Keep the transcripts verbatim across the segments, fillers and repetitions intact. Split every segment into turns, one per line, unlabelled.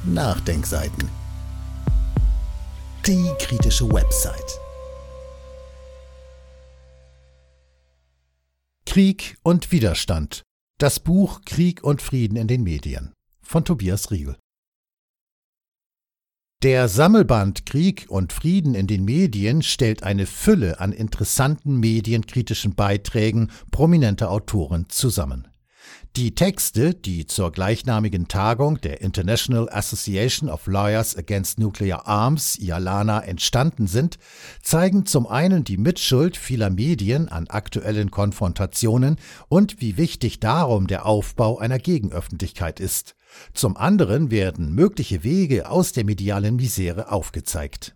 Nachdenkseiten. Die kritische Website. Krieg und Widerstand. Das Buch Krieg und Frieden in den Medien von Tobias Riegel. Der Sammelband Krieg und Frieden in den Medien stellt eine Fülle an interessanten medienkritischen Beiträgen prominenter Autoren zusammen. Die Texte, die zur gleichnamigen Tagung der International Association of Lawyers Against Nuclear Arms, I A L A N A, entstanden sind, zeigen zum einen die Mitschuld vieler Medien an aktuellen Konfrontationen und wie wichtig darum der Aufbau einer Gegenöffentlichkeit ist. Zum anderen werden mögliche Wege aus der medialen Misere aufgezeigt.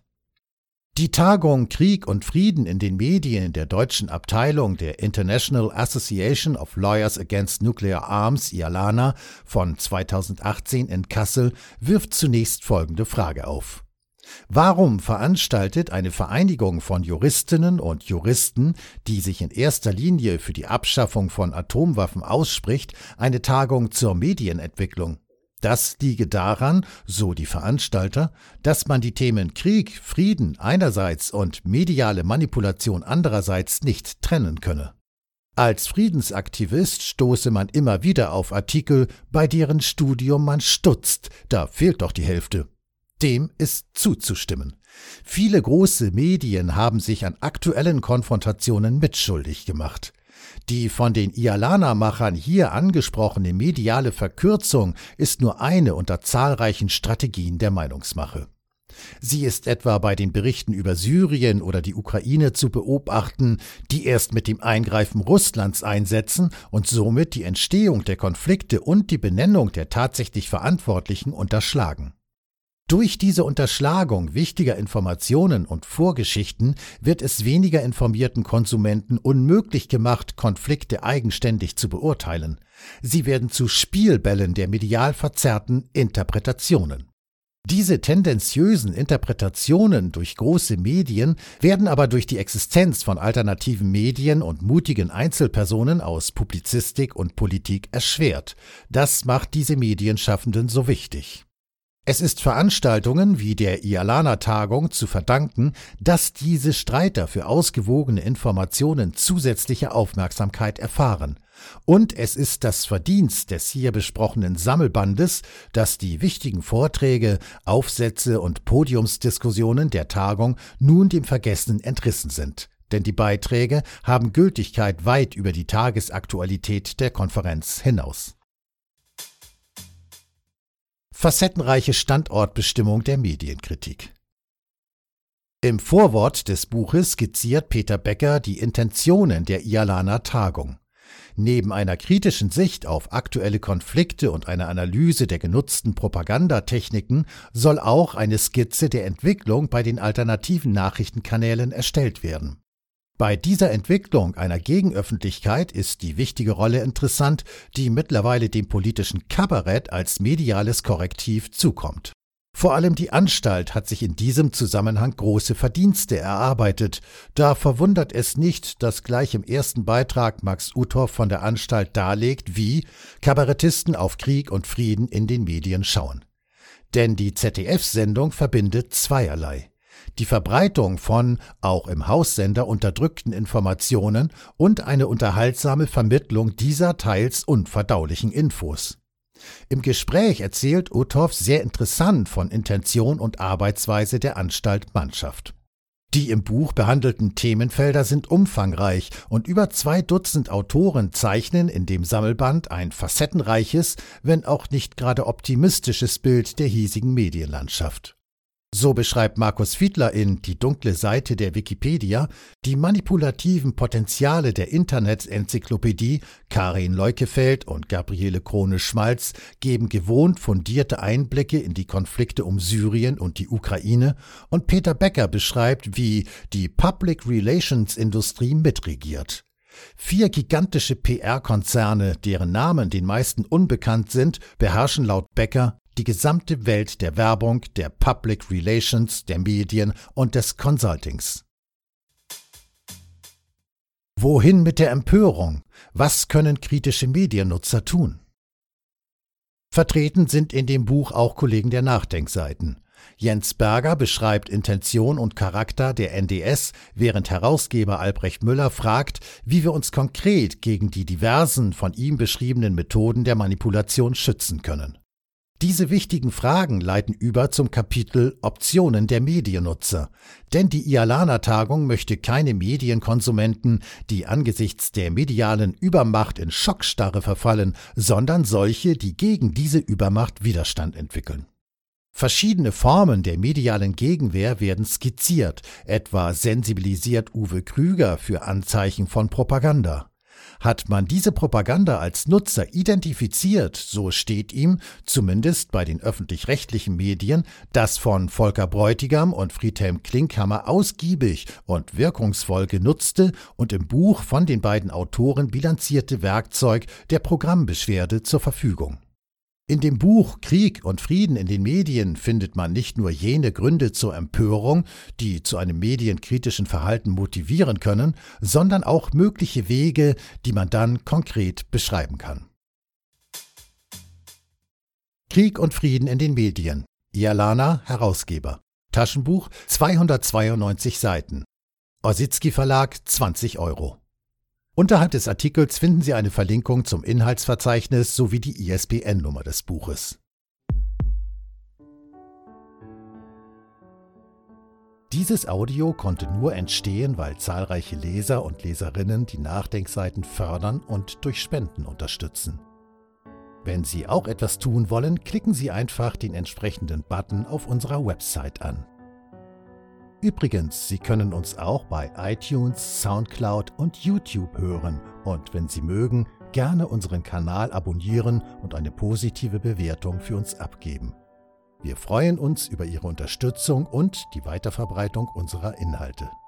Die Tagung Krieg und Frieden in den Medien der deutschen Abteilung der International Association of Lawyers Against Nuclear Arms, I A L A N A, von zweitausendachtzehn in Kassel wirft zunächst folgende Frage auf. Warum veranstaltet eine Vereinigung von Juristinnen und Juristen, die sich in erster Linie für die Abschaffung von Atomwaffen ausspricht, eine Tagung zur Medienentwicklung? Das liege daran, so die Veranstalter, dass man die Themen Krieg, Frieden einerseits und mediale Manipulation andererseits nicht trennen könne. Als Friedensaktivist stoße man immer wieder auf Artikel, bei deren Studium man stutzt, da fehlt doch die Hälfte. Dem ist zuzustimmen. Viele große Medien haben sich an aktuellen Konfrontationen mitschuldig gemacht. Die von den I A L A N A-Machern hier angesprochene mediale Verkürzung ist nur eine unter zahlreichen Strategien der Meinungsmache. Sie ist etwa bei den Berichten über Syrien oder die Ukraine zu beobachten, die erst mit dem Eingreifen Russlands einsetzen und somit die Entstehung der Konflikte und die Benennung der tatsächlich Verantwortlichen unterschlagen. Durch diese Unterschlagung wichtiger Informationen und Vorgeschichten wird es weniger informierten Konsumenten unmöglich gemacht, Konflikte eigenständig zu beurteilen. Sie werden zu Spielbällen der medial verzerrten Interpretationen. Diese tendenziösen Interpretationen durch große Medien werden aber durch die Existenz von alternativen Medien und mutigen Einzelpersonen aus Publizistik und Politik erschwert. Das macht diese Medienschaffenden so wichtig. Es ist Veranstaltungen wie der I A L A N A-Tagung zu verdanken, dass diese Streiter für ausgewogene Informationen zusätzliche Aufmerksamkeit erfahren. Und es ist das Verdienst des hier besprochenen Sammelbandes, dass die wichtigen Vorträge, Aufsätze und Podiumsdiskussionen der Tagung nun dem Vergessen entrissen sind. Denn die Beiträge haben Gültigkeit weit über die Tagesaktualität der Konferenz hinaus. Facettenreiche Standortbestimmung der Medienkritik. Im Vorwort des Buches skizziert Peter Becker die Intentionen der I A L A N A-Tagung. Neben einer kritischen Sicht auf aktuelle Konflikte und einer Analyse der genutzten Propagandatechniken soll auch eine Skizze der Entwicklung bei den alternativen Nachrichtenkanälen erstellt werden. Bei dieser Entwicklung einer Gegenöffentlichkeit ist die wichtige Rolle interessant, die mittlerweile dem politischen Kabarett als mediales Korrektiv zukommt. Vor allem die Anstalt hat sich in diesem Zusammenhang große Verdienste erarbeitet. Da verwundert es nicht, dass gleich im ersten Beitrag Max Uthoff von der Anstalt darlegt, wie Kabarettisten auf Krieg und Frieden in den Medien schauen. Denn die Z D F-Sendung verbindet zweierlei: die Verbreitung von, auch im Haussender, unterdrückten Informationen und eine unterhaltsame Vermittlung dieser teils unverdaulichen Infos. Im Gespräch erzählt Uthoff sehr interessant von Intention und Arbeitsweise der Anstaltmannschaft. Die im Buch behandelten Themenfelder sind umfangreich und über zwei Dutzend Autoren zeichnen in dem Sammelband ein facettenreiches, wenn auch nicht gerade optimistisches Bild der hiesigen Medienlandschaft. So beschreibt Markus Fiedler in Die dunkle Seite der Wikipedia die manipulativen Potenziale der Internet-Enzyklopädie. Karin Leukefeld und Gabriele Krone-Schmalz geben gewohnt fundierte Einblicke in die Konflikte um Syrien und die Ukraine, und Peter Becker beschreibt, wie die Public Relations Industrie mitregiert. Vier gigantische P R-Konzerne, deren Namen den meisten unbekannt sind, beherrschen laut Becker die gesamte Welt der Werbung, der Public Relations, der Medien und des Consultings. Wohin mit der Empörung? Was können kritische Mediennutzer tun? Vertreten sind in dem Buch auch Kollegen der Nachdenkseiten. Jens Berger beschreibt Intention und Charakter der N D S, während Herausgeber Albrecht Müller fragt, wie wir uns konkret gegen die diversen von ihm beschriebenen Methoden der Manipulation schützen können. Diese wichtigen Fragen leiten über zum Kapitel Optionen der Mediennutzer. Denn die IALANA-Tagung möchte keine Medienkonsumenten, die angesichts der medialen Übermacht in Schockstarre verfallen, sondern solche, die gegen diese Übermacht Widerstand entwickeln. Verschiedene Formen der medialen Gegenwehr werden skizziert, etwa sensibilisiert Uwe Krüger für Anzeichen von Propaganda. Hat man diese Propaganda als Nutzer identifiziert, so steht ihm, zumindest bei den öffentlich-rechtlichen Medien, das von Volker Bräutigam und Friedhelm Klinkhammer ausgiebig und wirkungsvoll genutzte und im Buch von den beiden Autoren bilanzierte Werkzeug der Programmbeschwerde zur Verfügung. In dem Buch Krieg und Frieden in den Medien findet man nicht nur jene Gründe zur Empörung, die zu einem medienkritischen Verhalten motivieren können, sondern auch mögliche Wege, die man dann konkret beschreiben kann. Krieg und Frieden in den Medien. IALANA, Herausgeber. Taschenbuch, zweihundertzweiundneunzig Seiten. Orsizki Verlag, zwanzig Euro. Unterhalb des Artikels finden Sie eine Verlinkung zum Inhaltsverzeichnis sowie die I S B N-Nummer des Buches. Dieses Audio konnte nur entstehen, weil zahlreiche Leser und Leserinnen die Nachdenkseiten fördern und durch Spenden unterstützen. Wenn Sie auch etwas tun wollen, klicken Sie einfach den entsprechenden Button auf unserer Website an. Übrigens, Sie können uns auch bei iTunes, Soundcloud und YouTube hören und wenn Sie mögen, gerne unseren Kanal abonnieren und eine positive Bewertung für uns abgeben. Wir freuen uns über Ihre Unterstützung und die Weiterverbreitung unserer Inhalte.